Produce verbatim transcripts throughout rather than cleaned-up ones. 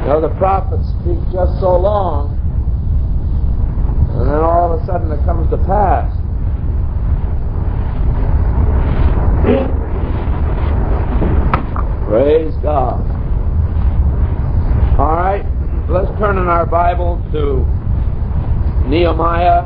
know, the prophets speak just so long, and then all of a sudden it comes to pass. Praise God. All right, let's turn in our Bible to Nehemiah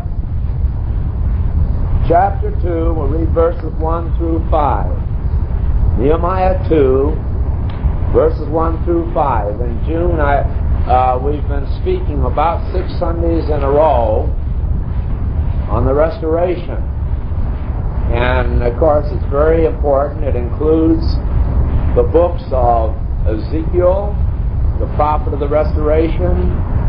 chapter two. We'll read verses one through five. Nehemiah two, verses one through five. In June, I, uh, we've been speaking about six Sundays in a row on the restoration. And, of course, it's very important. It includes the books of Ezekiel, the prophet of the restoration,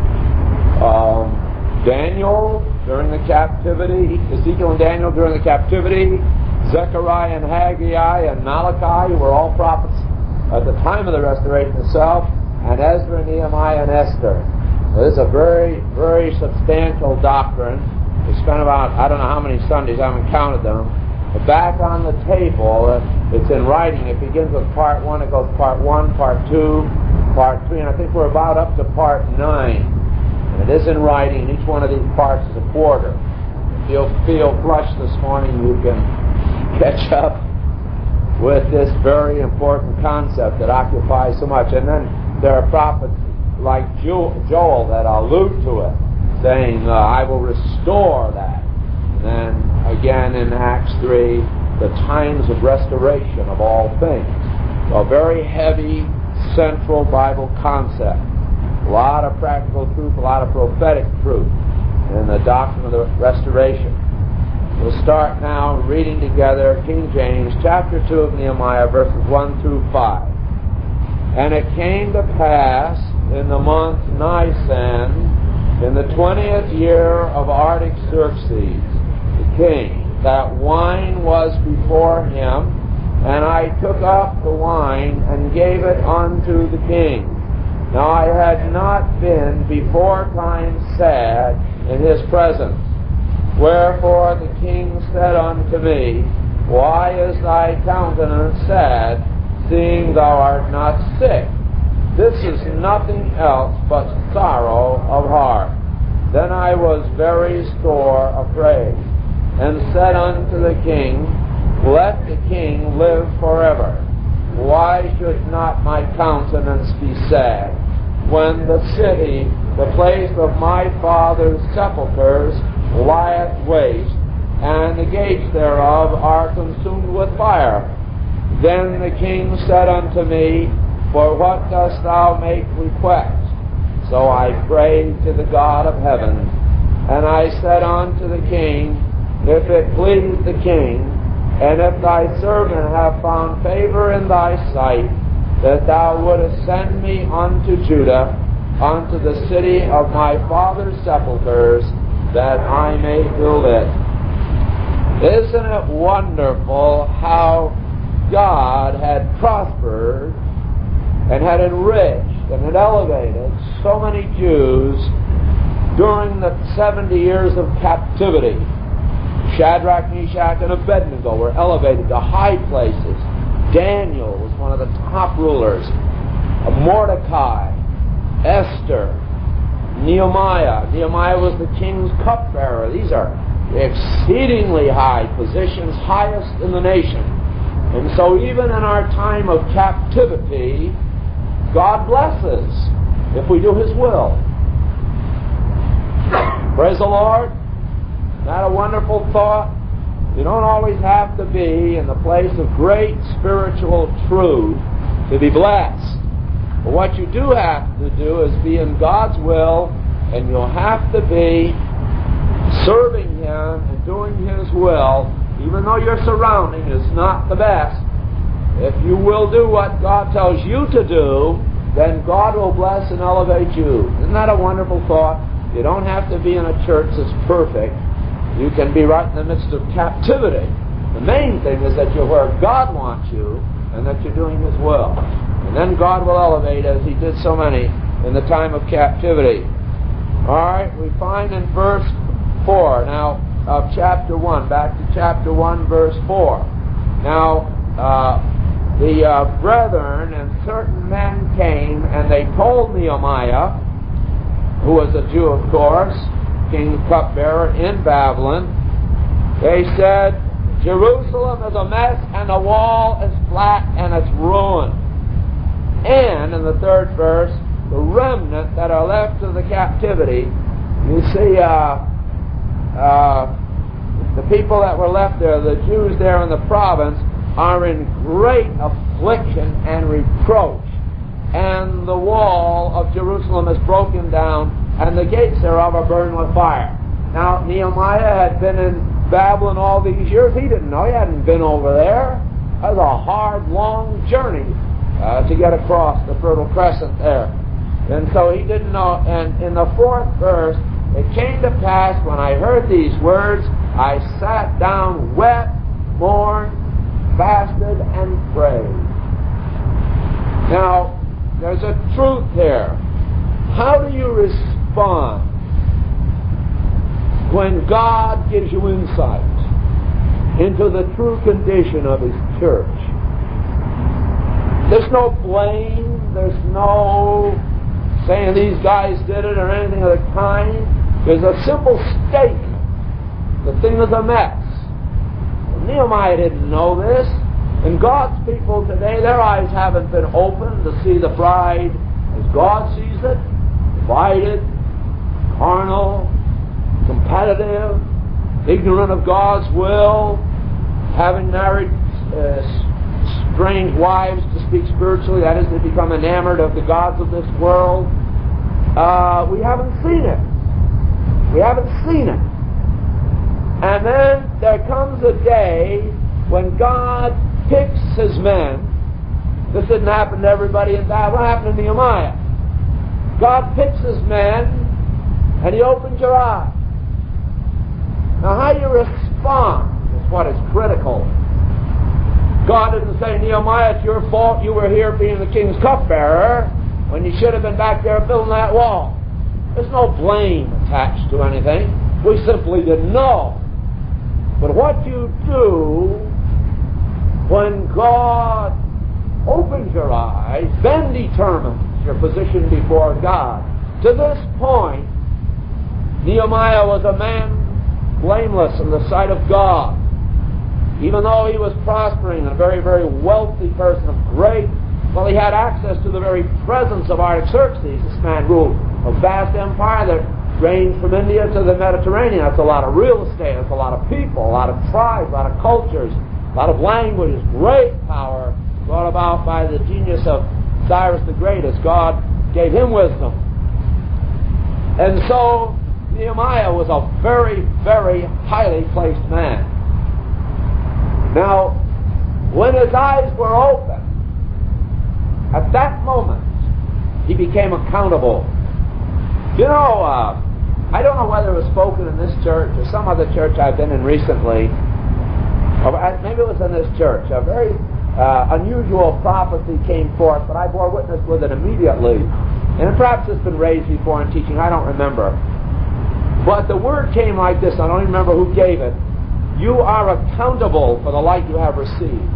um, Daniel during the captivity, Ezekiel and Daniel during the captivity, Zechariah and Haggai and Malachi, who were all prophets at the time of the restoration itself, and Ezra, Nehemiah, and Esther. Now, this is a very, very substantial doctrine. We spent about, I don't know how many Sundays, I haven't counted them. But back on the table, it's in writing. It begins with part one, it goes part one, part two, part three, and I think we're about up to part nine. And it is in writing, and each one of these parts is a quarter. If you feel flushed this morning, you can catch up with this very important concept that occupies so much. And then there are prophets like Joel that allude to it, saying, uh, I will restore that. And then again in Acts three, the times of restoration of all things. A very heavy, central Bible concept. A lot of practical truth, a lot of prophetic truth in the doctrine of the restoration. We'll start now reading together King James chapter two of Nehemiah, verses one through five. And it came to pass in the month Nisan, in the twentieth year of Artaxerxes, the king, that wine was before him, and I took up the wine and gave it unto the king. Now I had not been before time sad in his presence. Wherefore the king said unto me, Why is thy countenance sad, seeing thou art not sick? This is nothing else but sorrow of heart. Then I was very sore afraid, and said unto the king, Let the king live forever. Why should not my countenance be sad, when the city, the place of my father's sepulchres, lieth waste, and the gates thereof are consumed with fire? Then the king said unto me, For what dost thou make request? So I prayed to the God of heaven, and I said unto the king, If it please the king, and if thy servant have found favor in thy sight, that thou wouldest send me unto Judah, unto the city of my father's sepulchres, that I may build it. Isn't it wonderful how God had prospered and had enriched and had elevated so many Jews during the seventy years of captivity? Shadrach, Meshach, and Abednego were elevated to high places. Daniel was one of the top rulers. Mordecai, Esther, Nehemiah. Nehemiah was the king's cupbearer. These are exceedingly high positions, highest in the nation. And so even in our time of captivity, God blesses if we do His will. Praise the Lord. Isn't that a wonderful thought? You don't always have to be in the place of great spiritual truth to be blessed. But what you do have to do is be in God's will, and you'll have to be serving Him and doing His will, even though your surrounding is not the best. If you will do what God tells you to do, then God will bless and elevate you. Isn't that a wonderful thought? You don't have to be in a church that's perfect. You can be right in the midst of captivity. The main thing is that you're where God wants you and that you're doing His will. And then God will elevate, as He did so many in the time of captivity. All right, we find in verse four now of chapter one, back to chapter one, verse four. Now, uh, the uh, brethren and certain men came and they told Nehemiah, who was a Jew of course, king's cupbearer in Babylon, they said, Jerusalem is a mess and the wall is flat and it's ruined. And in the third verse, the remnant that are left of the captivity, you see uh, uh, the people that were left there, the Jews there in the province, are in great affliction and reproach. And the wall of Jerusalem is broken down, and the gates thereof are burned with fire. Now, Nehemiah had been in Babylon all these years. He didn't know. He hadn't been over there. That was a hard, long journey uh, to get across the Fertile Crescent there. And so he didn't know. And in the fourth verse, it came to pass when I heard these words, I sat down, wept, mourned, fasted, and prayed. Now, there's a truth here. How do you respond when God gives you insight into the true condition of His church? There's no blame. There's no saying these guys did it or anything of the kind. There's a simple statement. The thing is a mess. Nehemiah didn't know this. And God's people today, their eyes haven't been opened to see the bride as God sees it, divided, carnal, competitive, ignorant of God's will, having married uh, strange wives to speak spiritually, that is, to become enamored of the gods of this world. Uh, we haven't seen it. We haven't seen it. And then there comes a day when God picks His men. This didn't happen to everybody in Babylon. It happened to Nehemiah. God picks His men and He opens your eyes. Now how you respond is what is critical. God didn't say, Nehemiah, it's your fault you were here being the king's cupbearer when you should have been back there building that wall. There's no blame attached to anything. We simply didn't know. But what you do when God opens your eyes, then determines your position before God. To this point, Nehemiah was a man blameless in the sight of God. Even though he was prospering and a very, very wealthy person of great, well, he had access to the very presence of Artaxerxes. This man ruled a vast empire that ranged from India to the Mediterranean. That's a lot of real estate, that's a lot of people, a lot of tribes, a lot of cultures, a lot of languages, great power brought about by the genius of Cyrus the Great as God gave him wisdom. And so Nehemiah was a very, very highly placed man. Now, when his eyes were open, at that moment, he became accountable. You know, uh, I don't know whether it was spoken in this church or some other church I've been in recently, or maybe it was in this church. A very uh, unusual prophecy came forth, but I bore witness with it immediately. And perhaps it's been raised before in teaching, I don't remember. But the word came like this, I don't even remember who gave it. You are accountable for the light you have received.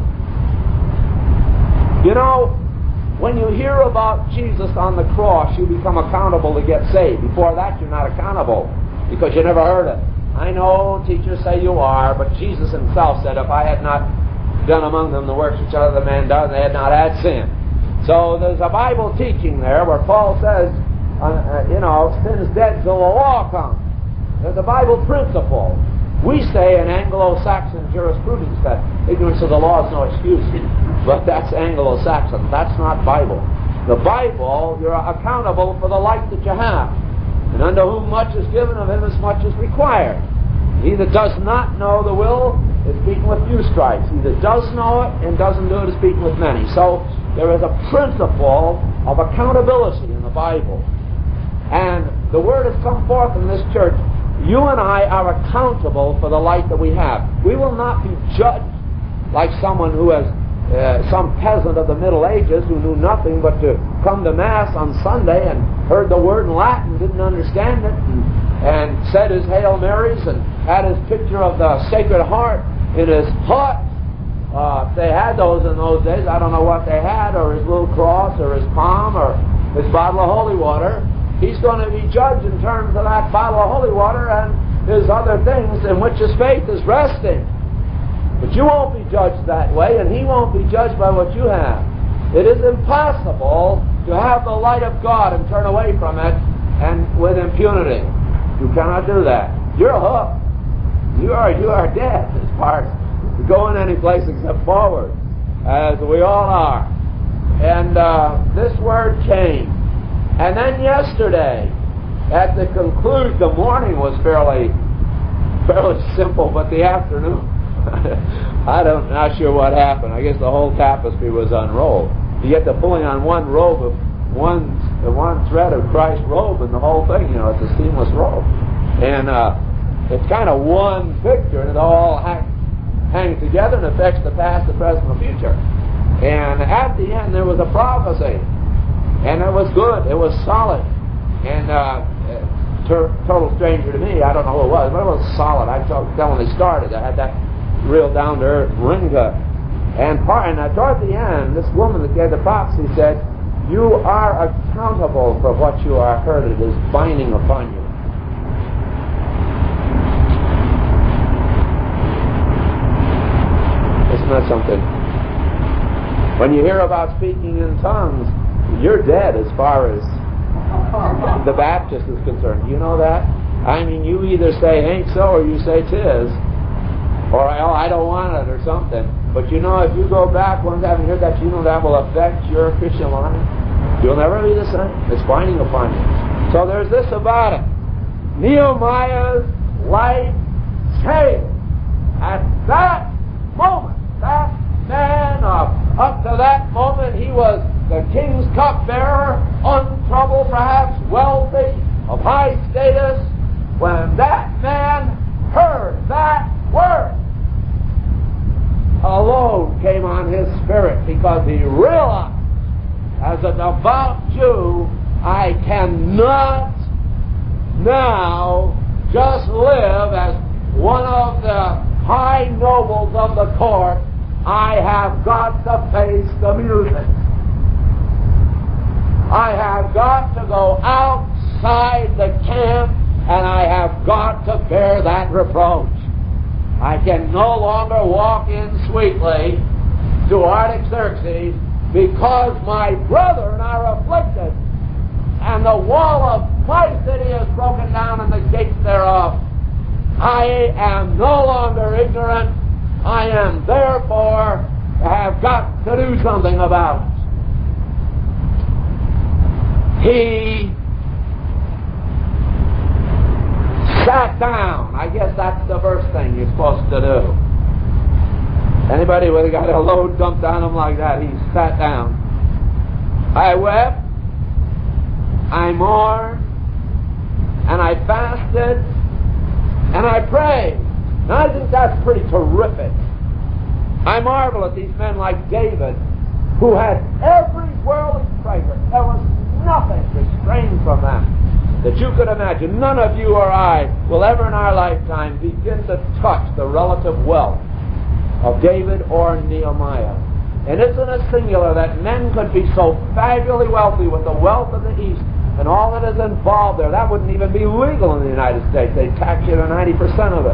You know, when you hear about Jesus on the cross, you become accountable to get saved. Before that, you're not accountable because you never heard it. I know teachers say you are, but Jesus Himself said, if I had not done among them the works which other man does, they had not had sin. So there's a Bible teaching there where Paul says, uh, uh, you know, sin's dead till the law comes. There's a Bible principle. We say in Anglo-Saxon jurisprudence that ignorance of the law is no excuse. But that's Anglo-Saxon. That's not Bible. The Bible, you're accountable for the light that you have. And unto whom much is given, of him as much is required. He that does not know the will is beaten with few stripes. He that does know it and doesn't do it is beaten with many. So there is a principle of accountability in the Bible. And the word has come forth in this church. You and I are accountable for the light that we have. We will not be judged like someone who has, uh, some peasant of the Middle Ages who knew nothing but to come to Mass on Sunday and heard the word in Latin, didn't understand it, and, and said his Hail Marys and had his picture of the Sacred Heart in his hut Uh, if they had those in those days, I don't know what they had, or his little cross, or his palm, or his bottle of holy water. He's going to be judged in terms of that bottle of holy water and his other things in which his faith is resting. But you won't be judged that way, and he won't be judged by what you have. It is impossible to have the light of God and turn away from it and with impunity. You cannot do that. You're hooked. You are you are dead as far as going any place except forward, as we all are. And uh, this word came. And then yesterday, at the conclusion, the morning was fairly fairly simple, but the afternoon, I don't not sure what happened. I guess the whole tapestry was unrolled. You get the pulling on one robe of one the one thread of Christ's robe, and the whole thing, you know, it's a seamless robe, and uh, it's kind of one picture, and it all hang, hangs together and affects the past, the present, and the future. And at the end, there was a prophecy. And it was good. It was solid. And uh, ter- total stranger to me. I don't know who it was, but it was solid. I told them when they started. I had that real down-to-earth ring to it. And, part, and uh, toward the end, this woman that gave the prophecy said, "You are accountable for what you are heard. It is binding upon you." Isn't that something? When you hear about speaking in tongues, you're dead as far as the Baptist is concerned. Do you know that? I mean, you either say ain't so or you say tis, or oh, I don't want it or something. But you know, if you go back once having heard that, you know that will affect your Christian life. You'll never be the same. It's binding upon you. So there's this about it. Nehemiah's life changed at that moment. That man, uh, up to that moment, he was the king's cupbearer, untroubled, perhaps wealthy, of high status. When that man heard that word, a load came on his spirit, because he realized, as a devout Jew, I cannot now just live as one of the high nobles of the court. I have got to face the music. I have got to go outside the camp, and I have got to bear that reproach. I can no longer walk in sweetly to Artaxerxes, because my brethren are afflicted, and the wall of my city is broken down, and the gates thereof. I am no longer ignorant. I am therefore have got to do something about it. He sat down. I guess that's the first thing you're supposed to do. Anybody would have got a load dumped on him like that. He sat down. I wept, I mourned, and I fasted, and I prayed. Now I think that's pretty terrific. I marvel at these men like David, who had every worldly treasure. There was nothing restrained from them that you could imagine. None of you or I will ever in our lifetime begin to touch the relative wealth of David or Nehemiah. And isn't it singular that men could be so fabulous wealthy with the wealth of the East and all that is involved there? That wouldn't even be legal in the United States. They'd tax you to ninety percent of it.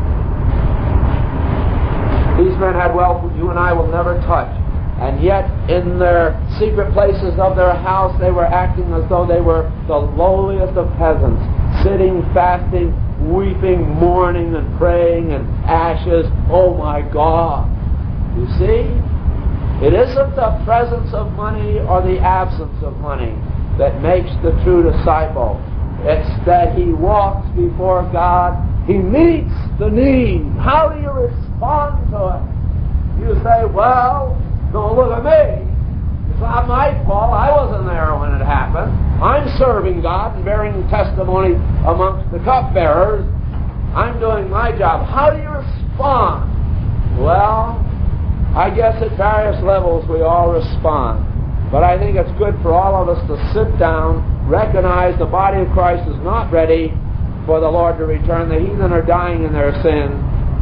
These men had wealth that you and I will never touch. And yet, in their secret places of their house, they were acting as though they were the lowliest of peasants, sitting, fasting, weeping, mourning, and praying, and ashes. Oh my God! You see? It isn't the presence of money or the absence of money that makes the true disciple. It's that he walks before God. He meets the need. How do you respond to it? You say, well, don't look at me. It's not my fault. I wasn't there when it happened. I'm serving God and bearing testimony amongst the cupbearers. I'm doing my job. How do you respond? Well, I guess at various levels we all respond. But I think it's good for all of us to sit down, recognize the body of Christ is not ready for the Lord to return. The heathen are dying in their sin.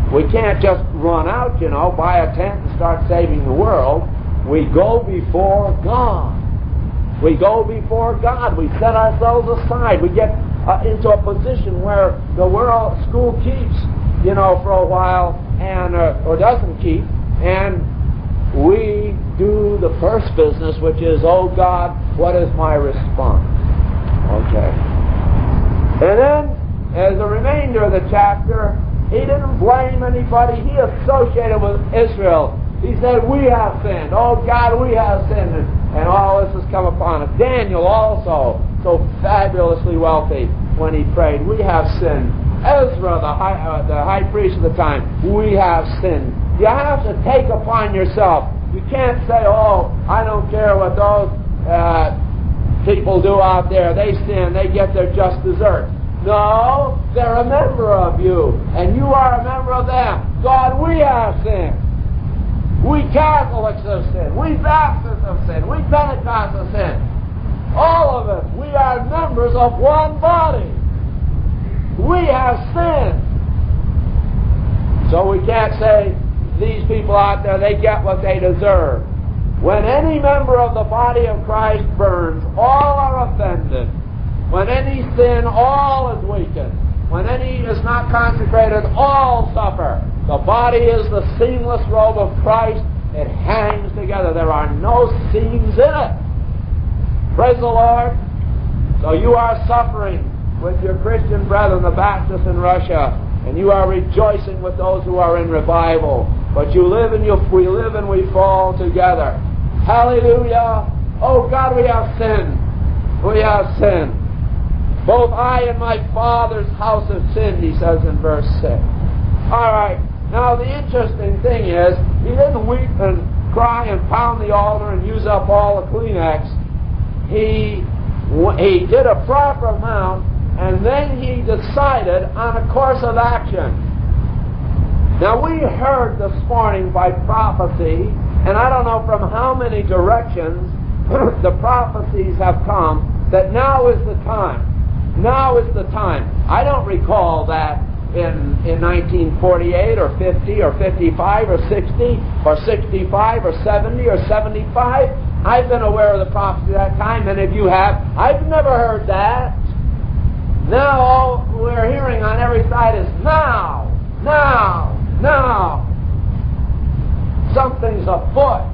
We can't just run out, you know, buy a tent and start saving the world. We go before God. We go before God. We set ourselves aside. We get uh, into a position where the world school keeps, you know, for a while, and uh, or doesn't keep, and we do the first business, which is, oh God, what is my response? Okay. And then, as the remainder of the chapter, he didn't blame anybody. He associated with Israel. He said, we have sinned. Oh God, we have sinned. And, and all this has come upon us. Daniel also, so fabulously wealthy, when he prayed, we have sinned. Ezra, the high, uh, the high priest of the time, we have sinned. You have to take upon yourself. You can't say, oh, I don't care what those uh, people do out there. They sin. They get their just desert. No, they're a member of you, and you are a member of them. God, we have sinned. We Catholics have sinned. We Baptists have sinned. We Pentecostals have sinned. All of us, we are members of one body. We have sinned. So we can't say, these people out there, they get what they deserve. When any member of the body of Christ burns, all are offended. When any sin, all is weakened. When any is not consecrated, all suffer. The body is the seamless robe of Christ. It hangs together. There are no seams in it. Praise the Lord. So you are suffering with your Christian brethren, the Baptists in Russia, and you are rejoicing with those who are in revival. But you live and you, we live and we fall together. Hallelujah. Oh God, we have sinned. We have sinned. Both I and my Father's house have sinned, he says in verse six. All right. Now the interesting thing is, he didn't weep and cry and pound the altar and use up all the Kleenex. He, he did a proper amount, and then he decided on a course of action. Now we heard this morning by prophecy, and I don't know from how many directions the prophecies have come, that now is the time. Now is the time. I don't recall that in, in nineteen forty-eight or fifty or fifty-five or sixty or sixty-five or seventy or seventy-five. I've been aware of the prophecy at that time, and if you have, I've never heard that. Now all we're hearing on every side is now, now, now. Something's afoot.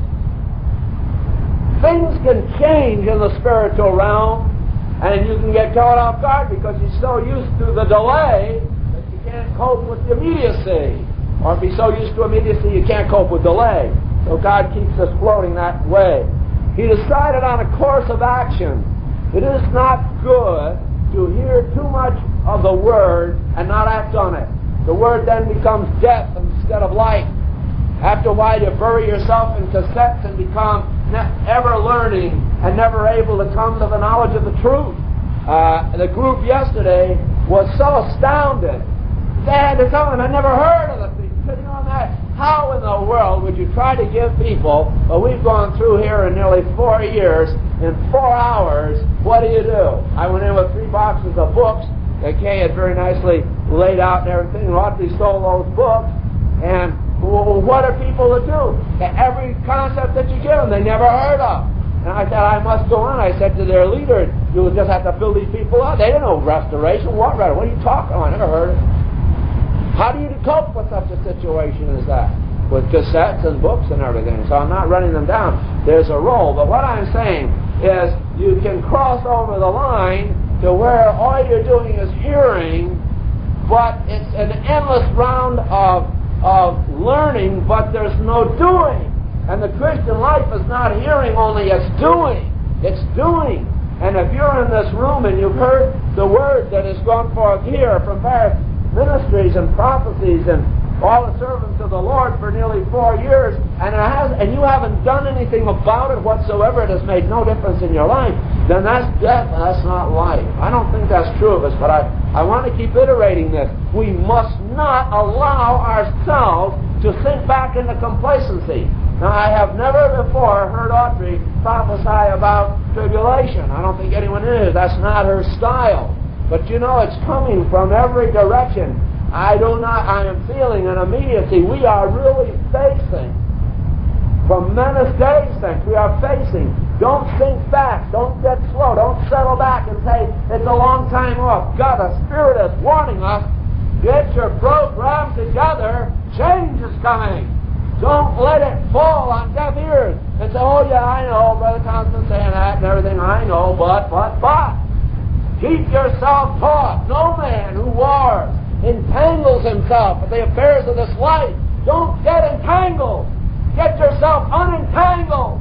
Things can change in the spiritual realm, and you can get caught off guard because you're so used to the delay that you can't cope with the immediacy. Or be so used to immediacy you can't cope with delay. So God keeps us floating that way. He decided on a course of action. It is not good to hear too much of the Word and not act on it. The Word then becomes death instead of life. After a while you bury yourself in cassettes and become ever learning and never able to come to the knowledge of the truth. Uh, the group yesterday was so astounded. They had to come and I never heard of the thing. Sitting on that, how in the world would you try to give people, well, we've gone through here in nearly four years, in four hours, what do you do? I went in with three boxes of books that Kay had very nicely laid out and everything, and Audrey stole those books, and well, what are people to do? Every concept that you give them, they never heard of. And I said, I must go on. I said to their leader, you will just have to fill these people out. They didn't know restoration. What restoration? What are you talking about? I never heard of it. How do you cope with such a situation as that? With cassettes and books and everything. So I'm not running them down. There's a role. But what I'm saying is you can cross over the line to where all you're doing is hearing, but it's an endless round of of learning, but there's no doing. And the Christian life is not hearing only, it's doing. It's doing. And if you're in this room and you've heard the word that has gone forth here from various ministries and prophecies and all the servants of the Lord for nearly four years, and it has, and you haven't done anything about it whatsoever, it has made no difference in your life, then that's death and that's not life. I don't think that's true of us, but I, I want to keep iterating this. We must not allow ourselves to sink back into complacency. Now, I have never before heard Audrey prophesy about tribulation. I don't think anyone is. That's not her style. But you know, it's coming from every direction. I do not, I am feeling an immediacy. We are really facing, tremendous days, things we are facing. Don't think back. Don't get slow. Don't settle back and say, it's a long time off. God, the Spirit is warning us. Get your program together. Change is coming. Don't let it fall on deaf ears and say, oh yeah, I know, Brother Thompson's saying that and everything. I know, but, but, but. Keep yourself taught. No man who wars entangles himself with the affairs of this life. Don't get entangled. Get yourself unentangled.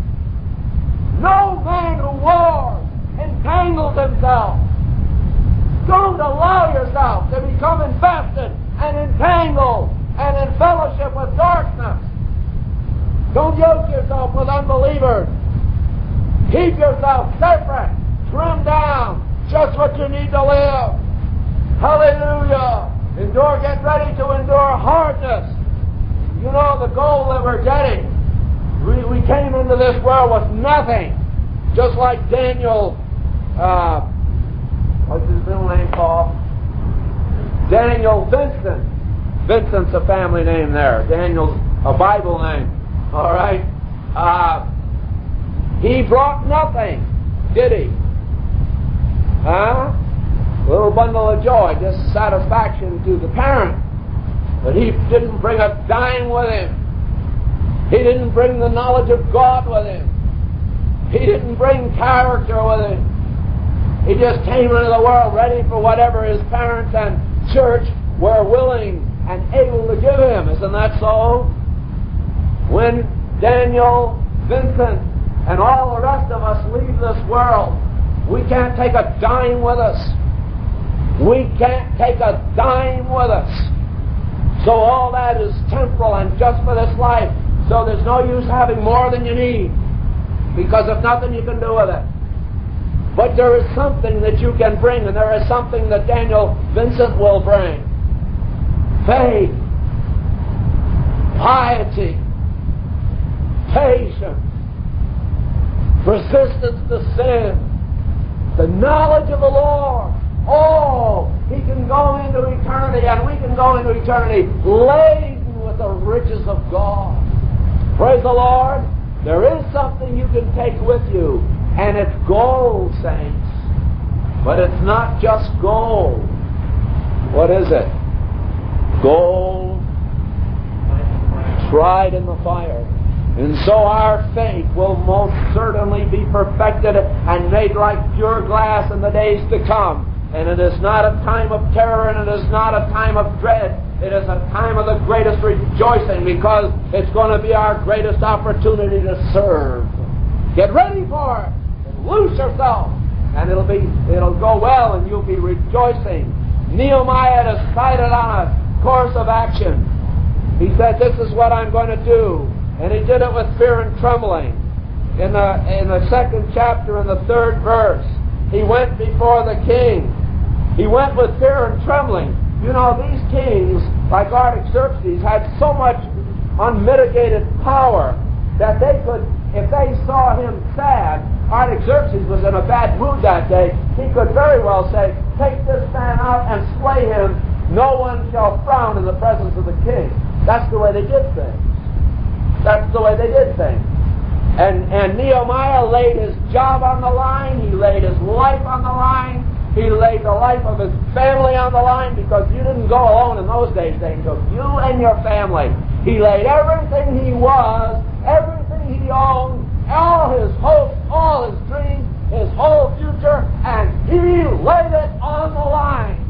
No man who wars entangles himself. Don't allow yourself to become infested and entangled and in fellowship with darkness. Don't yoke yourself with unbelievers. Keep yourself separate, trimmed down, just what you need to live. Hallelujah. Endure, get ready to endure hardness. You know the goal that we're getting. We, we came into this world with nothing. Just like Daniel, uh, what's his middle name, Paul? Daniel Vincent. Vincent's a family name there. Daniel's a Bible name. All right? Uh, he brought nothing, did he? Huh? A little bundle of joy, just satisfaction to the parent. But he didn't bring a dime with him. He didn't bring the knowledge of God with him. He didn't bring character with him. He just came into the world ready for whatever his parents and church were willing and able to give him. Isn't that so? When Daniel, Vincent, and all the rest of us leave this world, we can't take a dime with us. We can't take a dime with us. So all that is temporal and just for this life. So there's no use having more than you need, because there's nothing you can do with it. But there is something that you can bring, and there is something that Daniel Vincent will bring. Faith, piety, patience, persistence to sin, the knowledge of the Lord. Oh, he can go into eternity, and we can go into eternity laden with the riches of God. Praise the Lord. There is something you can take with you, and it's gold, saints. But it's not just gold. What is it? Gold tried in the fire. And so our faith will most certainly be perfected and made like pure glass in the days to come. And it is not a time of terror, and it is not a time of dread. It is a time of the greatest rejoicing, because it's going to be our greatest opportunity to serve. Get ready for it. And loose yourself. And it'll be, it'll go well, and you'll be rejoicing. Nehemiah decided on a course of action. He said, this is what I'm going to do. And he did it with fear and trembling. In the, in the second chapter, in the third verse, he went before the king. He went with fear and trembling. You know, these kings, like Artaxerxes, had so much unmitigated power that they could, if they saw him sad, Artaxerxes was in a bad mood that day, he could very well say, take this man out and slay him. No one shall frown in the presence of the king. That's the way they did things. That's the way they did things. And, and Nehemiah laid his job on the line. He laid his life on the line. He laid the life of his family on the line, because you didn't go alone in those days. They took you and your family. He laid everything he was, everything he owned, all his hopes, all his dreams, his whole future, and he laid it on the line.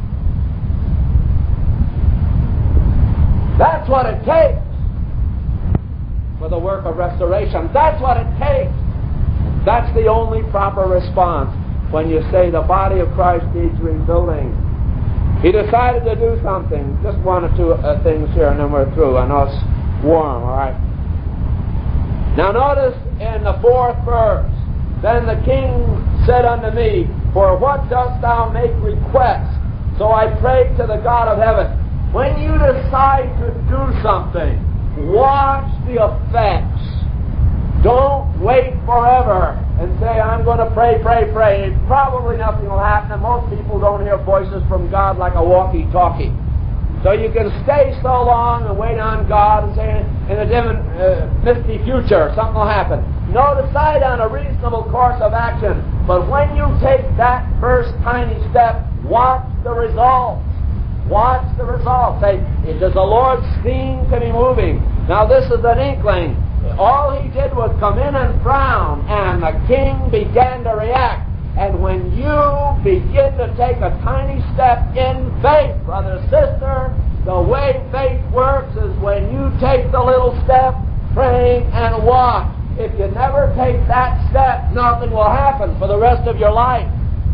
That's what it takes for the work of restoration. That's what it takes. That's the only proper response when you say the body of Christ needs rebuilding. He decided to do something. Just one or two uh, things here, and then we're through. I know it's warm, all right? Now notice in the fourth verse, then the king said unto me, for what dost thou make request? So I prayed to the God of heaven. When you decide to do something, watch the effects. Don't wait forever and say, I'm going to pray, pray, pray. Probably nothing will happen, and most people don't hear voices from God like a walkie-talkie. So you can stay so long and wait on God and say in a dim and uh, misty future something will happen. No, decide on a reasonable course of action. But when you take that first tiny step, watch the results. Watch the results. Say, does the Lord seem to be moving? Now this is an inkling. All he did was come in and frown, and the king began to react. And when you begin to take a tiny step in faith, brother, sister, the way faith works is when you take the little step, praying and watch. If you never take that step, nothing will happen for the rest of your life.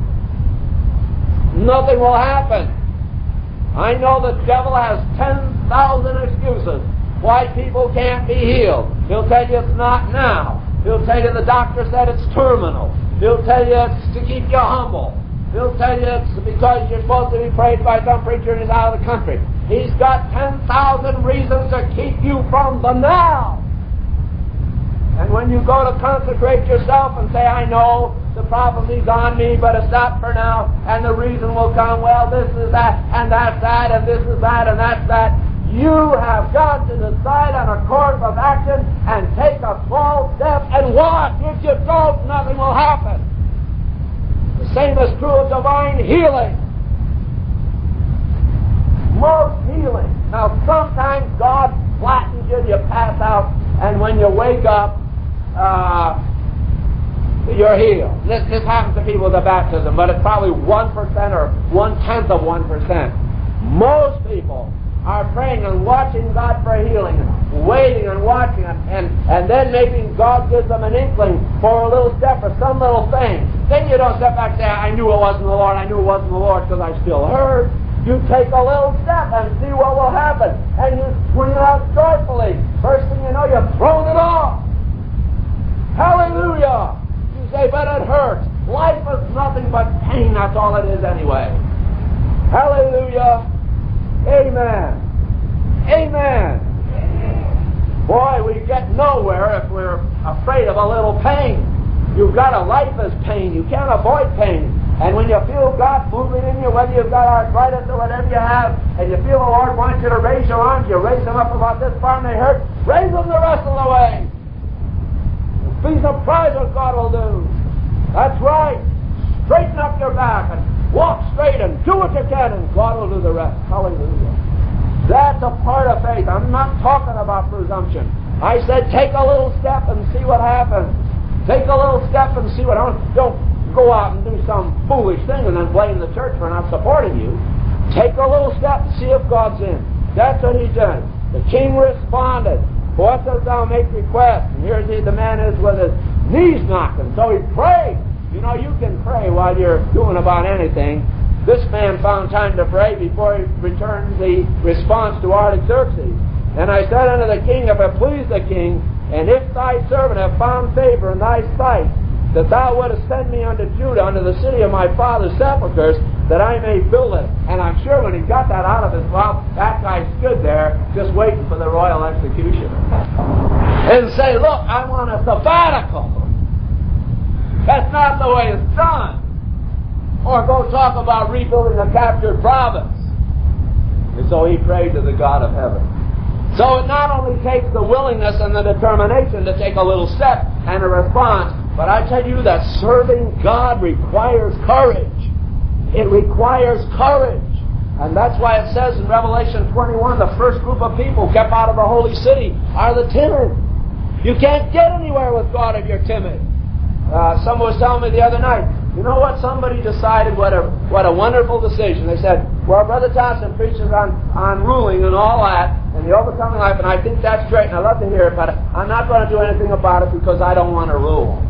Nothing will happen. I know the devil has ten thousand excuses why people can't be healed. He'll tell you it's not now. He'll tell you the doctor said it's terminal. He'll tell you it's to keep you humble. He'll tell you it's because you're supposed to be prayed by some preacher and he's out of the country. He's got ten thousand reasons to keep you from the now. And when you go to consecrate yourself and say, I know the problem is on me, but it's not for now, and the reason will come, well, this is that, and that's that, and this is that, and that's that, you have got to decide on a course of action and take a small step and watch. If you don't, nothing will happen. The same is true of divine healing. Most healing. Now, sometimes God flattens you, you pass out, and when you wake up, uh, you're healed. This, this happens to people with the baptism, but it's probably one percent or one-tenth of one percent. Most people are praying and watching God for healing, and waiting and watching, and, and, and then maybe God gives them an inkling for a little step or some little thing. Then you don't step back and say, I knew it wasn't the Lord, I knew it wasn't the Lord because I still heard. You take a little step and see what will happen, and you swing it out joyfully. First thing you know, you've thrown it off. Hallelujah! You say, but it hurts. Life is nothing but pain, that's all it is anyway. Hallelujah! Amen. Amen. Boy, we get nowhere if we're afraid of a little pain. You've got a life is pain. You can't avoid pain. And when you feel God moving in you, whether you've got arthritis or whatever you have, and you feel the Lord wants you to raise your arms, you raise them up about this far and they hurt, raise them the rest of the way. Be surprised what God will do. That's right. Straighten up your back and walk straight and do what you can, and God will do the rest. Hallelujah. That's a part of faith. I'm not talking about presumption. I said take a little step and see what happens. Take a little step and see what happens. Don't go out and do some foolish thing and then blame the church for not supporting you. Take a little step and see if God's in. That's what he did. The king responded. What dost thou make request? And here's the, the man is with his knees knocking. So he prayed. You know, you can pray while you're doing about anything. This man found time to pray before he returned the response to Artaxerxes. And I said unto the king, if it please the king, and if thy servant have found favor in thy sight, that thou wouldest send me unto Judah, unto the city of my father's sepulchres, that I may build it. And I'm sure when he got that out of his mouth, that guy stood there just waiting for the royal executioner. And say, look, I want a sabbatical. That's not the way it's done. Or go talk about rebuilding a captured province. And so he prayed to the God of heaven. So it not only takes the willingness and the determination to take a little step and a response, but I tell you that serving God requires courage. It requires courage. And that's why it says in Revelation twenty-one, the first group of people kept out of the holy city are the timid. You can't get anywhere with God if you're timid. Uh, someone was telling me the other night, you know what, somebody decided, what a what a wonderful decision. They said, well, Brother Thompson preaches on, on ruling and all that, and the overcoming life, and I think that's great, and I love to hear it, but I'm not going to do anything about it because I don't want to rule.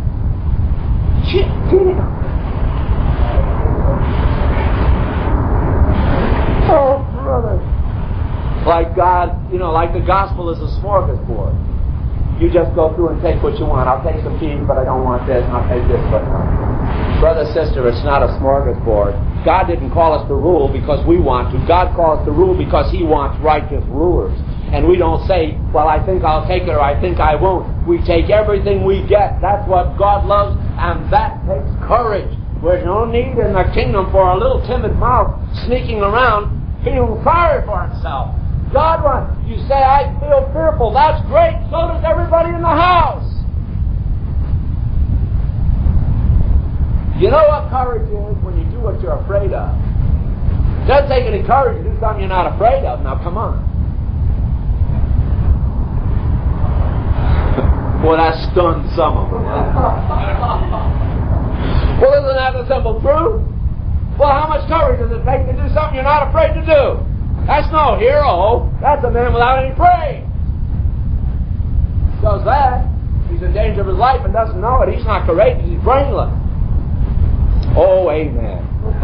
Oh, brother. Like God, you know, like the gospel is a smorgasbord. You just go through and take what you want. I'll take some cheese, but I don't want this, and I'll take this, but no. Brother, sister, it's not a smorgasbord. God didn't call us to rule because we want to. God called us to rule because He wants righteous rulers. And we don't say, well, I think I'll take it or I think I won't. We take everything we get. That's what God loves, and that takes courage. There's no need in the kingdom for a little timid mouth sneaking around feeling sorry for himself. God wants, you say, I feel fearful. That's great. So does everybody in the house. You know what courage is? When you do what you're afraid of. It doesn't take any courage to do something you're not afraid of. Now, come on. Well, that stunned some of them. Well, isn't that the simple truth? Well, how much courage does it take to do something you're not afraid to do? That's no hero. That's a man without any praise. Does that. He's in danger of his life and doesn't know it. He's not courageous. He's brainless. Oh, amen.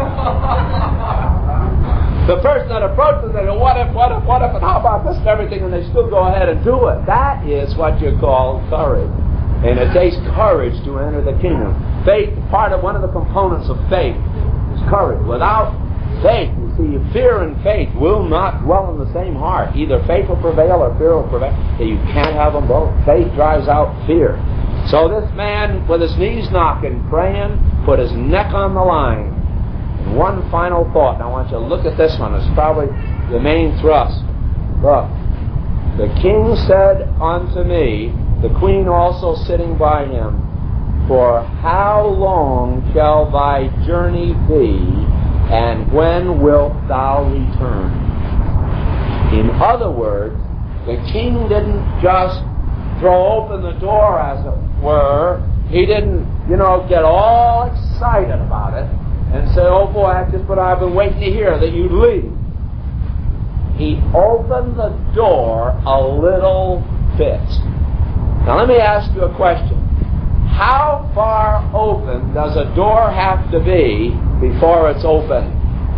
The person that approaches it, what if, what if, what if, and how about this and everything, and they still go ahead and do it. That is what you call courage. And it takes courage to enter the kingdom. Faith, part of one of the components of faith is courage. Without faith, you see, fear and faith will not dwell in the same heart. Either faith will prevail or fear will prevail. You can't have them both. Faith drives out fear. So this man, with his knees knocking, praying, put his neck on the line. And one final thought. Now I want you to look at this one. It's probably the main thrust. Look. The king said unto me, the queen also sitting by him, for how long shall thy journey be, and when wilt thou return? In other words, the king didn't just throw open the door, as it were. He didn't, you know, get all excited about it and say, oh boy, that's just what I've been waiting to hear, that you'd leave. He opened the door a little bit. Now let me ask you a question. How far open does a door have to be before it's open?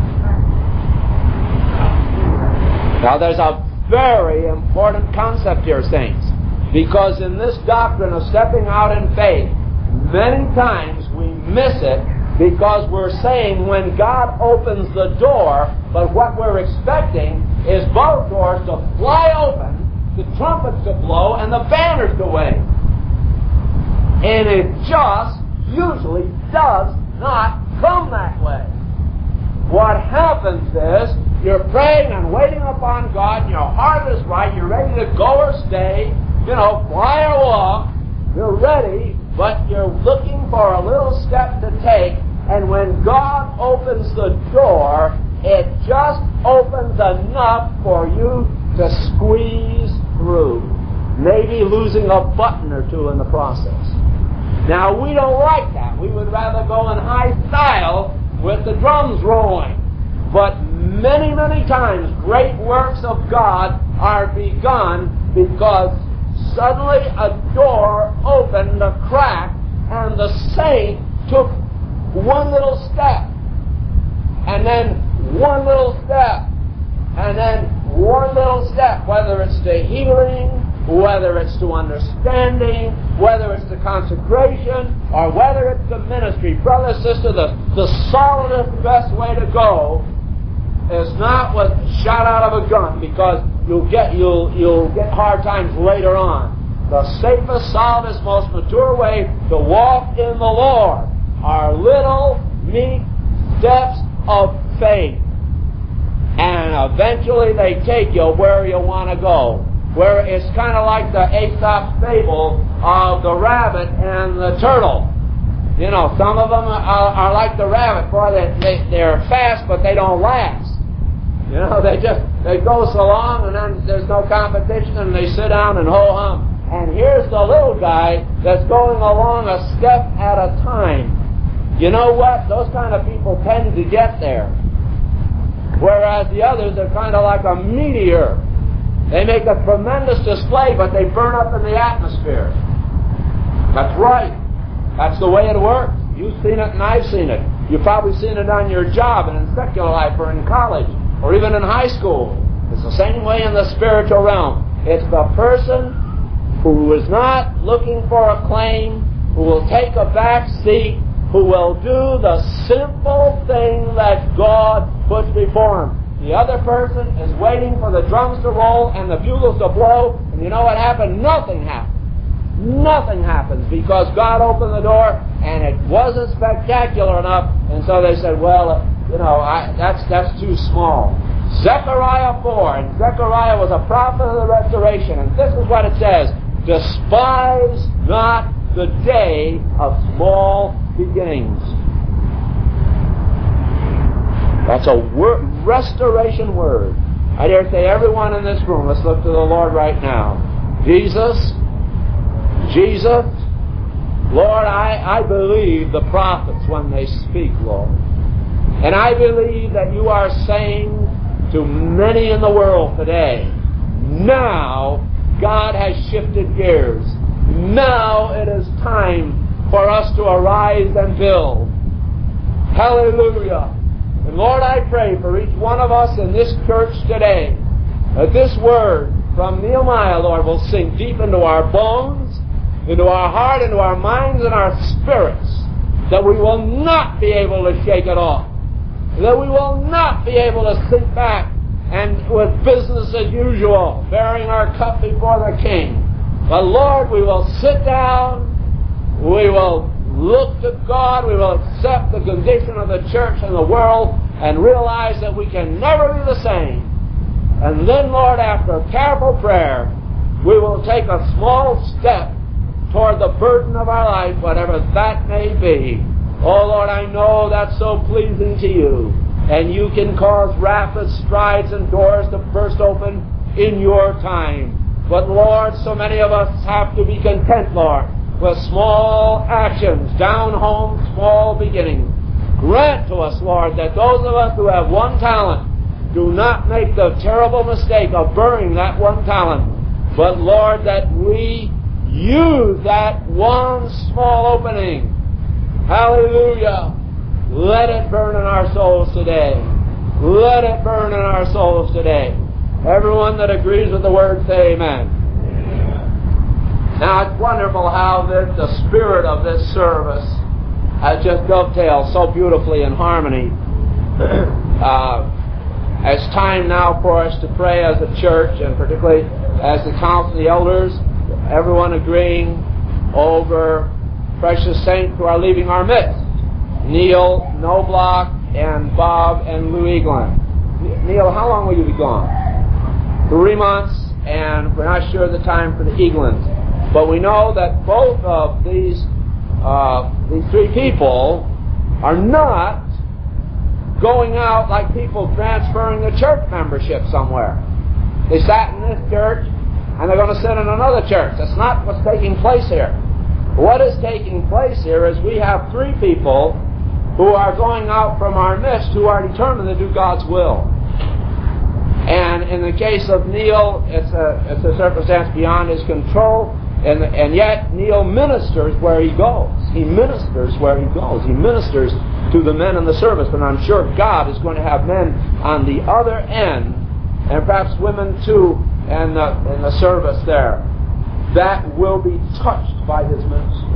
Now there's a very important concept here, saints. Because in this doctrine of stepping out in faith, many times we miss it because we're saying when God opens the door, but what we're expecting is both doors to fly open, the trumpets to blow, and the banners to wave. And it just usually does not come that way. What happens is you're praying and waiting upon God, and your heart is right, you're ready to go or stay, you know, fly or walk, you're ready, but you're looking for a little step to take, and when God opens the door, it just opens enough for you to squeeze through, maybe losing a button or two in the process. Now, we don't like that. We would rather go in high style with the drums rolling. But many, many times, great works of God are begun because suddenly a door opened a crack and the saint took one little step, and then one little step, and then one little step, whether it's to healing, whether it's to understanding, whether it's to consecration, or whether it's to ministry. Brother, sister, the, the solidest, best way to go is not with shot out of a gun, because you'll get you'll you'll get hard times later on. The safest, solidest, most mature way to walk in the Lord are little, meek steps of faith. And eventually they take you where you want to go. Where it's kind of like the Aesop's fable of the rabbit and the turtle. You know, some of them are, are like the rabbit. Boy, they, they, they're fast, but they don't last. You know, they just, they go so long, and then there's no competition, and they sit down and ho-hum. And here's the little guy that's going along a step at a time. You know what? Those kind of people tend to get there. Whereas the others are kind of like a meteor. They make a tremendous display, but they burn up in the atmosphere. That's right. That's the way it works. You've seen it and I've seen it. You've probably seen it on your job and in secular life or in college or even in high school. It's the same way in the spiritual realm. It's the person who is not looking for a claim, who will take a back seat, who will do the simple thing that God puts before him. The other person is waiting for the drums to roll and the bugles to blow, and you know what happened? Nothing happened. Nothing happens because God opened the door and it wasn't spectacular enough, and so they said, well, you know, I, that's that's too small. Zechariah four, and Zechariah was a prophet of the restoration, and this is what it says: despise not the day of small beginnings. That's a word, restoration word. I dare say everyone in this room, let's look to the Lord right now. Jesus, Jesus, Lord, I, I believe the prophets when they speak, Lord. And I believe that you are saying to many in the world today, now God has shifted gears. Now it is time for us to arise and build. Hallelujah. And Lord, I pray for each one of us in this church today that this word from Nehemiah, Lord, will sink deep into our bones, into our heart, into our minds and our spirits, that we will not be able to shake it off, that we will not be able to sit back and with business as usual, bearing our cup before the King. But Lord, we will sit down, we will look to God, we will accept the condition of the church and the world, and realize that we can never be the same. And then, Lord, after careful prayer, we will take a small step toward the burden of our life, whatever that may be. Oh, Lord, I know that's so pleasing to you, and you can cause rapid strides and doors to burst open in your time. But, Lord, so many of us have to be content, Lord, with small actions, down home, small beginnings. Grant to us, Lord, that those of us who have one talent do not make the terrible mistake of burying that one talent, but, Lord, that we use that one small opening. Hallelujah. Let it burn in our souls today. Let it burn in our souls today. Everyone that agrees with the word, say amen. Amen. Now, it's wonderful how this, the spirit of this service has just dovetailed so beautifully in harmony. uh, It's time now for us to pray as a church, and particularly as the council of the elders, everyone agreeing over precious saints who are leaving our midst. Neil Knobloch and Bob and Lou Eaglin. Neil, how long will you be gone? Three months, and we're not sure of the time for the Eaglins. But we know that both of these uh, these three people are not going out like people transferring the church membership somewhere. They sat in this church, and they're going to sit in another church. That's not what's taking place here. What is taking place here is we have three people who are going out from our midst who are determined to do God's will. And in the case of Neil, it's a, it's a circumstance beyond his control, and, and yet Neil ministers where he goes. He ministers where he goes. He ministers to the men in the service, and I'm sure God is going to have men on the other end, and perhaps women too, in the, in the service there, that will be touched by his ministry.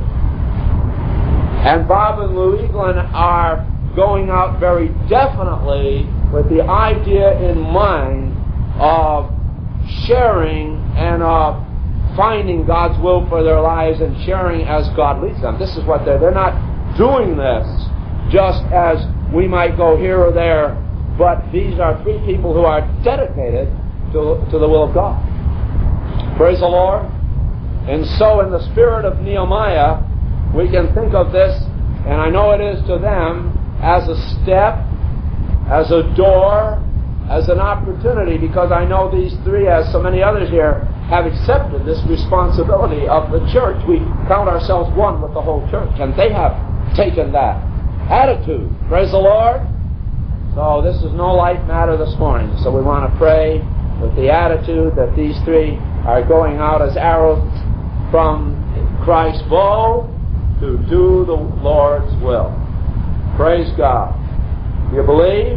And Bob and Lou Eaglin are going out very definitely with the idea in mind of sharing and of finding God's will for their lives and sharing as God leads them. This is what they're, they're not doing this just as we might go here or there, but these are three people who are dedicated to, to the will of God. Praise the Lord. And so in the spirit of Nehemiah, we can think of this, and I know it is to them, as a step, as a door, as an opportunity, because I know these three, as so many others here, have accepted this responsibility of the church. We count ourselves one with the whole church, and they have taken that attitude. Praise the Lord. So this is no light matter this morning. So we want to pray with the attitude that these three are going out as arrows from Christ's bow to do the Lord's will. Praise God. Do you believe?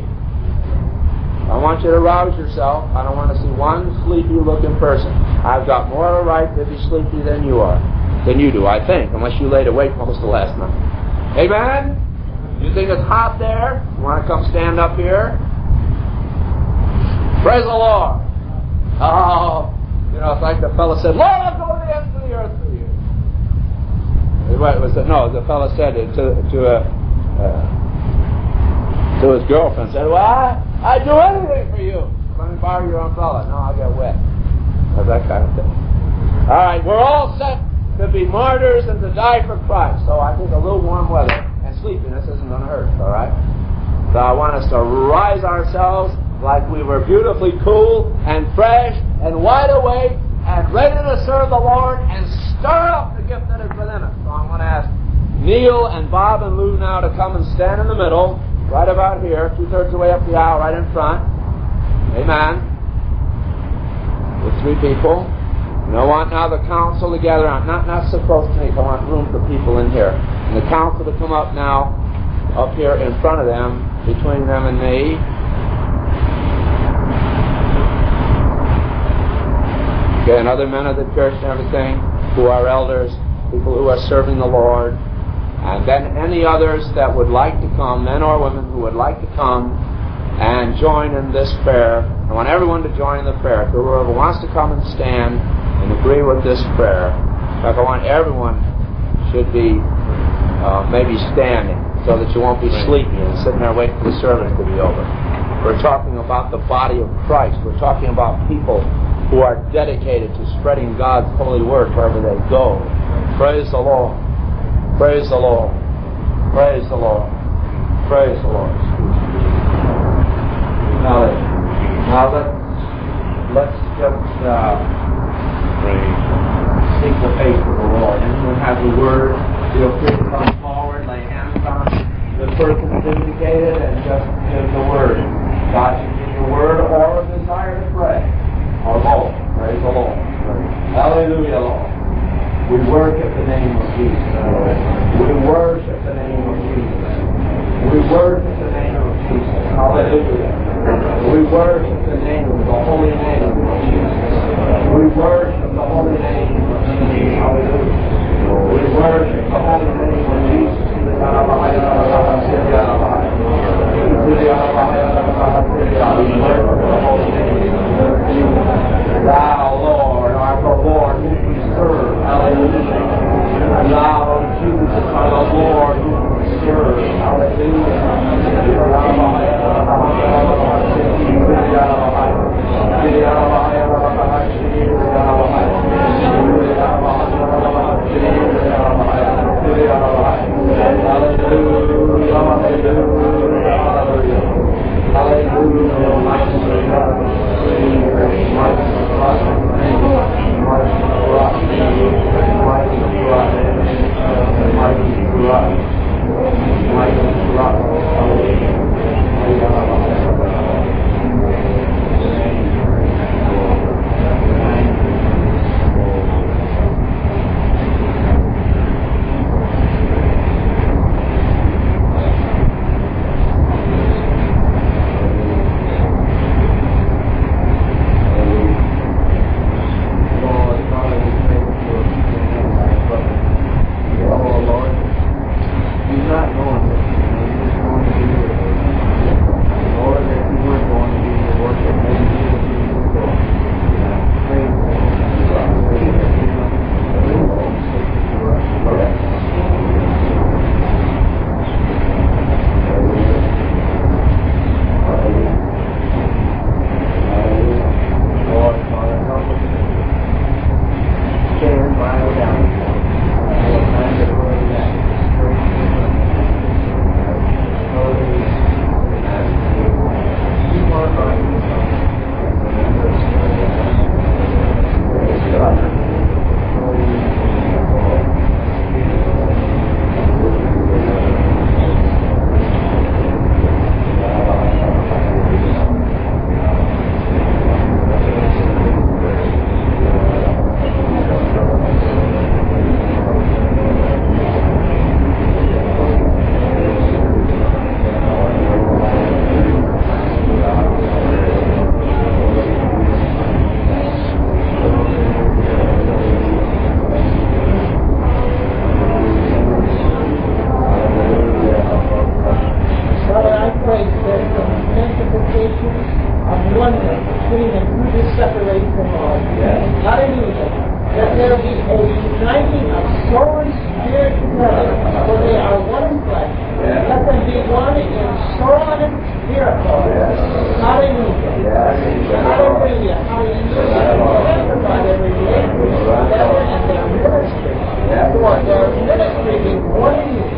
I want you to rouse yourself. I don't want to see one sleepy-looking person. I've got more right to be sleepy than you are, than you do, I think, unless you laid awake most of the last night. Amen? You think it's hot there? You want to come stand up here? Praise the Lord. Oh, you know, it's like the fellow said, Lord, I'll go to the ends of the earth for you. What was it? No, the fellow said it to, to, a, uh, to his girlfriend, said, what? I'd do anything for you. Let me borrow your umbrella. No, I'll get wet. That kind of thing. All right, we're all set to be martyrs and to die for Christ. So I think a little warm weather and sleepiness isn't going to hurt, all right? So I want us to rise ourselves like we were beautifully cool and fresh and wide awake and ready to serve the Lord and stir up the gift that is within us. So I'm going to ask Neil and Bob and Lou now to come and stand in the middle, right about here, two-thirds of the way up the aisle, right in front. Amen. The three people. And I want now the council together. I'm not, not so close to me, so I want room for people in here. And the council to come up now, up here in front of them, between them and me. Okay, and other men of the church and everything, who are elders, people who are serving the Lord. And then any others that would like to come, men or women who would like to come and join in this prayer. I want everyone to join in the prayer. So whoever wants to come and stand and agree with this prayer. In fact, I want everyone should be uh, maybe standing so that you won't be sleepy and sitting there waiting for the service to be over. We're talking about the body of Christ. We're talking about people who are dedicated to spreading God's holy word wherever they go. Praise the Lord. Praise the Lord. Praise the Lord. Praise the Lord. Now, now let's, let's just uh, seek the face of the Lord. Anyone has a word, feel free to come forward, lay hands on the person indicated, and just give the word. God should give you a word or a desire to pray. Or both. Praise the Lord. Hallelujah, Lord. We worship the name of Jesus. We worship the name of Jesus. We worship the name of Jesus. Hallelujah. We worship the name of the holy name of Jesus. We worship the holy name of Jesus. Hallelujah. We worship the holy name of Jesus. Thou, Lord, art the Lord whom we serve. Hallelujah. Thou, Jesus, are the Lord whom we serve. Hallelujah. Hallelujah. Hallelujah. Everybody every day together in their ministry. For their ministry is one year.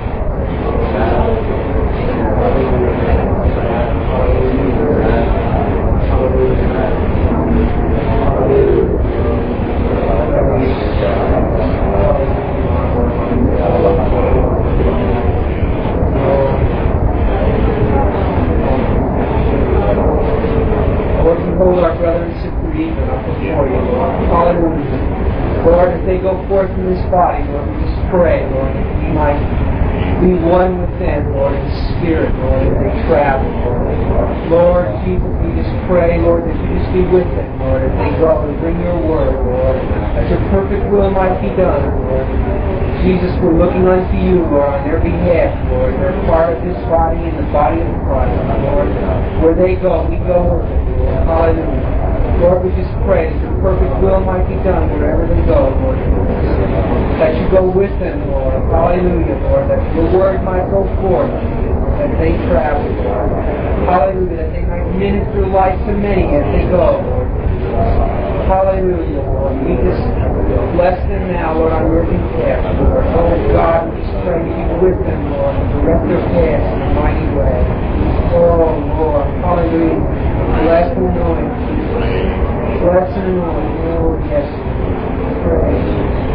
Lord, we hold our brother and sister Ethan up before you, Lord. Hallelujah. Lord, as they go forth in this body, Lord, we just pray, Lord, that we might be one with them, Lord, in spirit, Lord, as they travel, Lord. Lord Jesus, we just pray, Lord, that you just be with them, Lord, as they go and bring your word, Lord, that your perfect will might be done, Lord. Jesus, we're looking unto you, Lord, on their behalf, Lord. They're part of this body and the body of Christ, Lord. Where they go, we go with them, Lord. Hallelujah. Lord, we just pray that your perfect will might be done wherever they go, Lord. That you go with them, Lord. Hallelujah, Lord. That your word might go forth as they travel, Lord. Hallelujah. That they might minister life to many as they go, Lord. Hallelujah, Lord. We just bless them now, Lord, on your behalf, Lord. Oh, God, we just pray you be with them, Lord, and direct their path in a mighty way. Oh, Lord. Hallelujah. Bless and anoint. Bless and anoint. Oh, yes. Praise.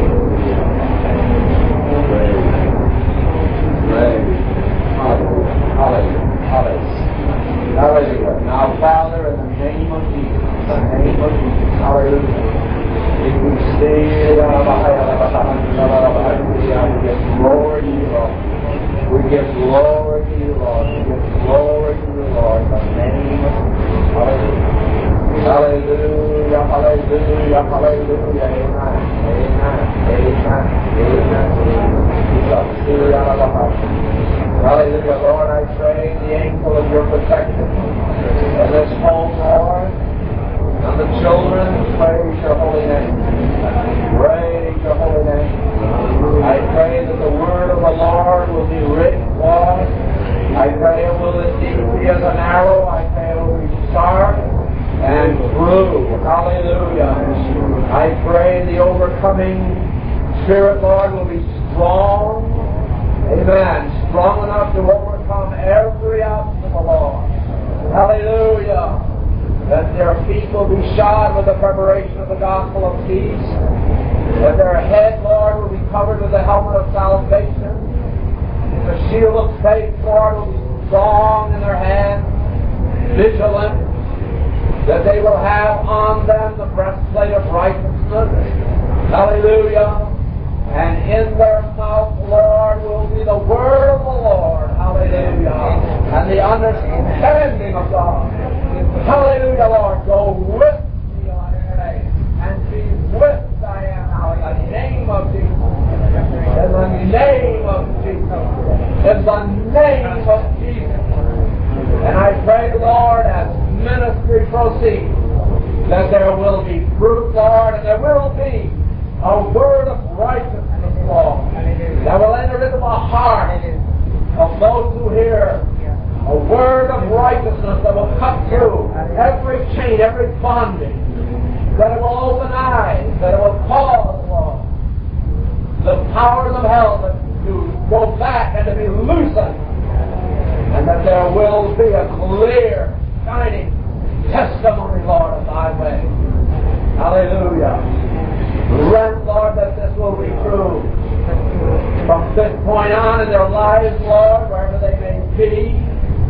Praise. Hallelujah. Hallelujah. Hallelujah. Hallelujah. Now, Father, in the name of Jesus, in the name of Jesus, hallelujah. If we stay, we give glory to you, Lord. We give glory to you, Lord. We give glory to you, Lord, in the name of Jesus. Hallelujah. Hallelujah, hallelujah, hallelujah. Amen. Amen. Amen. Amen. Hallelujah, Lord, I pray the angel of your protection in this home, Lord, and the children, praise your holy name. Praise your holy name. I pray that the word of the Lord will be rich, Lord. I pray it will indeed be as an arrow. I pray it will be sharp and true. Hallelujah. I pray the overcoming spirit, Lord, will be strong. Amen. Strong enough to overcome every obstacle, Lord. Hallelujah. That their feet will be shod with the preparation of the gospel of peace. That their head, Lord, will be covered with the helmet of salvation. The shield of faith, Lord, will be strong in their hands, vigilant. That they will have on them the breastplate of righteousness. Hallelujah. And in their mouth, Lord, will be the word of the Lord. Hallelujah. And the understanding of God. Hallelujah, Lord. Go with me on today. And be with Diane now in the name of Jesus. In the name of Jesus. In the name of Jesus. And I pray, Lord, as ministry proceeds, that there will be fruit, Lord, and there will be a word of righteousness, Lord, that will enter into the heart of those who hear. A word of righteousness that will cut through every chain, every bondage, that it will open eyes, that it will cause, Lord, the powers of hell to go back and to be loosened, and that there will be a clear, shining testimony, Lord, of thy way. Hallelujah. Grant, Lord, that this will be true from this point on in their lives, Lord, wherever they may be.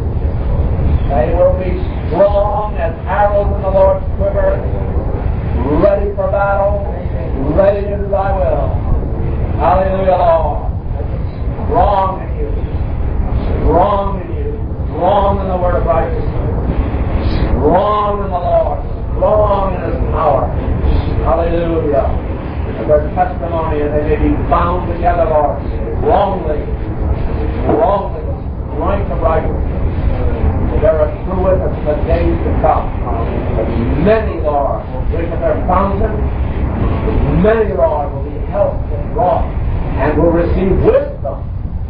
They will be strong as arrows in the Lord's quiver, ready for battle, ready to do thy will. Hallelujah, Lord. Strong in you, strong in you, strong in the word of righteousness, strong in the Lord, strong in his power. Hallelujah. And their testimony, and they may be bound together, Lord, strongly, strongly with strength of righteousness. There are true witnesses in the days to come. Many, Lord, will drink of their fountain. Many, Lord, will be helped and brought and will receive wisdom.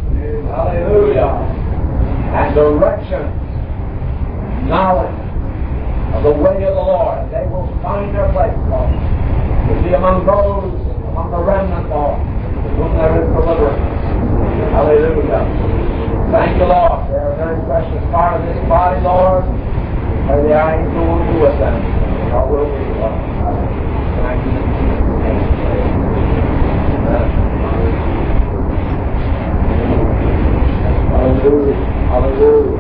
Hallelujah. And direction, knowledge, whom there is deliverance. Hallelujah. Thank you, Lord. They are a very precious part of this body, Lord. May the angel will be with them. God will be with them. Thank you. Hallelujah. Hallelujah.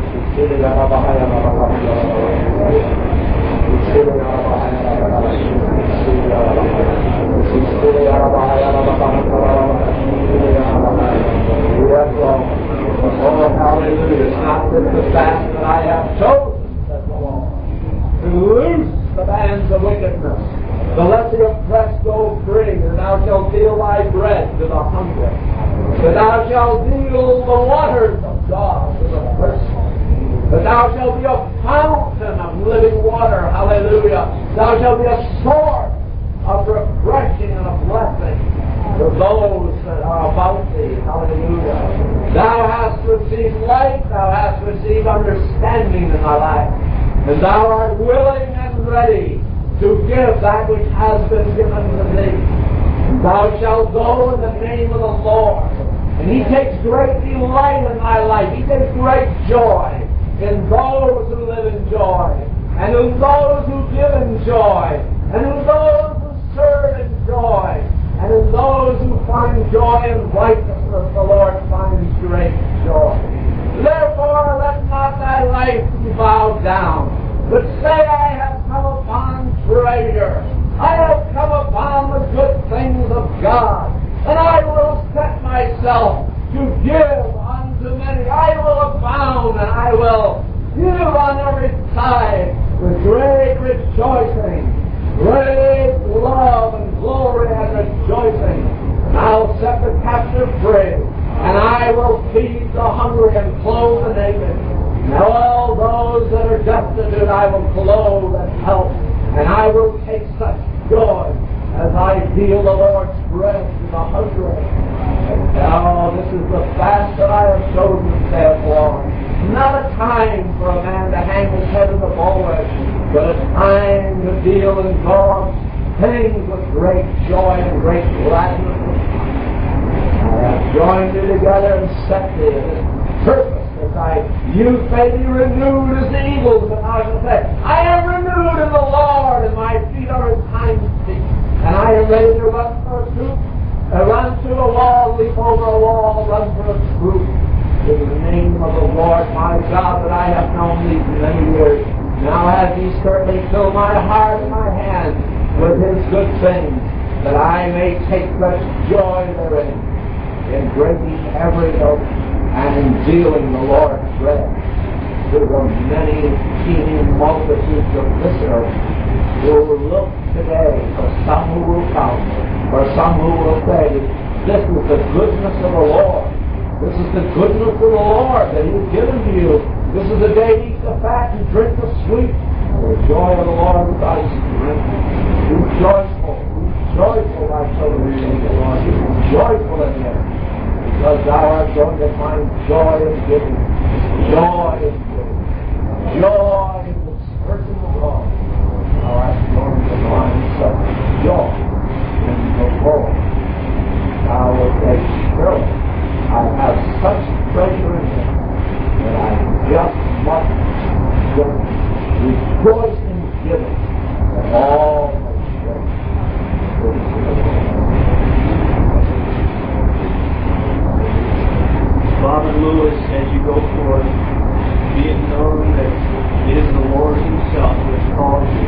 Oh, hallelujah. It's not this the fast that I have chosen, says the Lord, to loose the bands of wickedness, to let the oppressed go free, and thou shalt deal thy bread to the hungry, that thou shalt deal the waters of God to the thirsty, that thou shalt be a fountain of living water, hallelujah. Thou shalt be a source of refreshing and of blessing to those that are about thee, hallelujah. Thou hast received light, thou hast received understanding in thy life, and thou art willing and ready to give that which has been given to thee. And thou shalt go in the name of the Lord, and He takes great delight in thy life. He takes great joy in those who live in joy, and in those who give in joy, and in those who serve in joy, and in those who find joy in righteousness, the Lord finds great joy. Therefore, let not thy life be bowed down, but say, I have come upon treasure. I have come upon the good things of God, and I will set myself to give unto many. I will abound, and I will give on every side with great rejoicing, great love and glory and rejoicing. And I'll set the captive free, and I will feed the hungry and clothe the naked. Now all those that are destitute I will clothe and help, and I will take such joy as I deal the Lord's bread to the hungry. Now this is the fast that I have chosen, saith the Lord. Not a time for a man to hang his head in the bulwark, but a time to deal in God's things with great joy and great gladness. I have joined you together and set thee in this purpose, that thy youth may be renewed as the eagles. And I shall say, I am renewed in the Lord, and my feet are at times feet, and I am ready to run for a troop, uh, run through a wall, leap over a wall, run for a troop. In the name of the Lord my God, that I have known these many years, now has He certainly filled my heart and my hand with His good things, that I may take such joy therein, in breaking every yoke and in dealing the Lord's bread to the many teeming multitudes of this earth who will look today for some who will come, for some who will say, this is the goodness of the Lord. This is the goodness of the Lord that He has given to you. This is the day to eat the fat and drink the sweet. The joy of the Lord is thy strength. Be joyful. Be joyful, my children. Be joyful in Him, because thou art going to find joy in giving. Joy in giving. Joy in the person of God. Thou art going to find such joy in the Lord. Thou wilt say, surely I have such treasure in Him that I just must give. Rejoice in giving, that all may share. Father Lewis, as you go forth, be it known that it is the Lord Himself who has called you.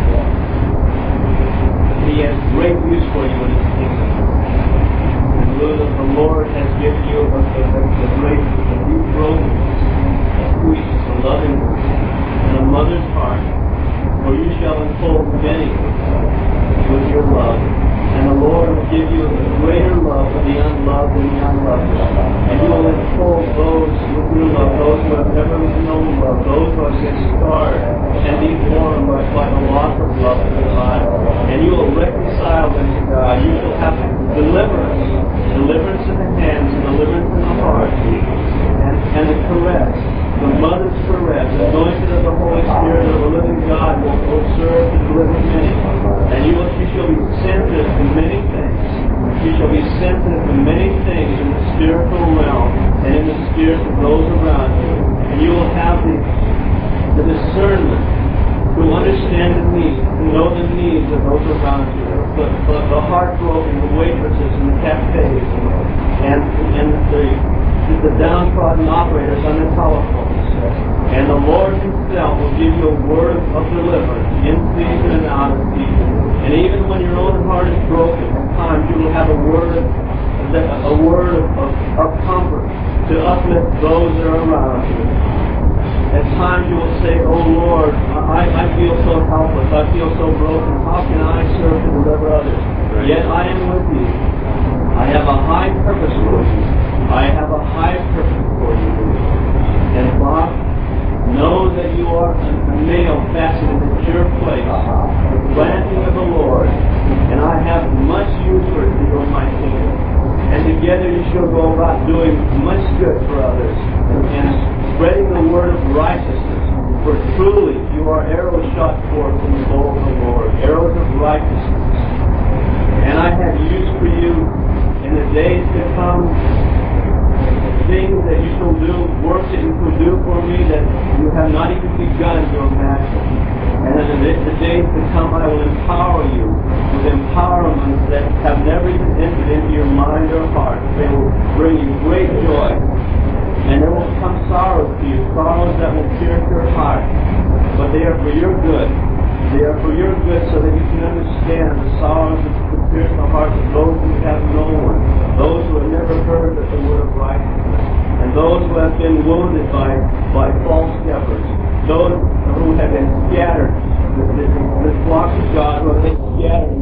He has great use for you in His kingdom. The Lord has given you the, the, the great, the deep brokenness, the sweet, the loving, and a mother's heart, for you shall enfold many with your love, and the Lord will give you the greater love for the unloved and the unloved, and you will enfold those with your love, those who have never known love, those who have been scarred and deformed by, by the loss of love in their lives, and you will reconcile them to God. You shall have deliverance, deliverance in the hands, and deliverance in the heart, and, and the caress, the mother's caress, anointed of the Holy Spirit of the living God, will, will serve to deliver many. And you, will, you shall be sensitive to many things. You shall be sensitive sensitive to many things in the spiritual realm and in the spirits of those around you. And you will have the, the discernment to understand the needs, to know the needs of those around you. The, the, the heartbroken, the waitresses and the cafes, and, and the, the downtrodden operators on the telephones. And the Lord Himself will give you a word of deliverance in season and out of season. And even when your own heart is broken, at times you will have a word of, a word of, of, of comfort to uplift those that are around you. At times you will say, "Oh Lord, I, I feel so helpless. I feel so broken. How can I serve to deliver others?" Right. Yet I am with you. I have a high purpose for you. I have a high purpose for you. And Bob, know that you are a nail fastened in the pure place, the planting of the Lord, and I have much use for you in my kingdom. And together you shall go about doing much good for others and, and spreading the word of righteousness. For truly you are arrows shot forth from the bow of the Lord, arrows of righteousness. And I have use for you in the days to come, things that you shall do, work that you shall do for me that you have not even begun to imagine. And in the, the days to come, I will empower you with empowerments that have never even entered into your mind or heart. They will bring you great joy. And there will come sorrows to you, sorrows that will pierce your heart. But they are for your good. They are for your good so that you can understand the sorrows that will pierce the hearts of those who have no one, those who have never heard of the word of righteousness, and those who have been wounded by, by false shepherds, those who have been scattered, the, the, the flocks of God who have been scattered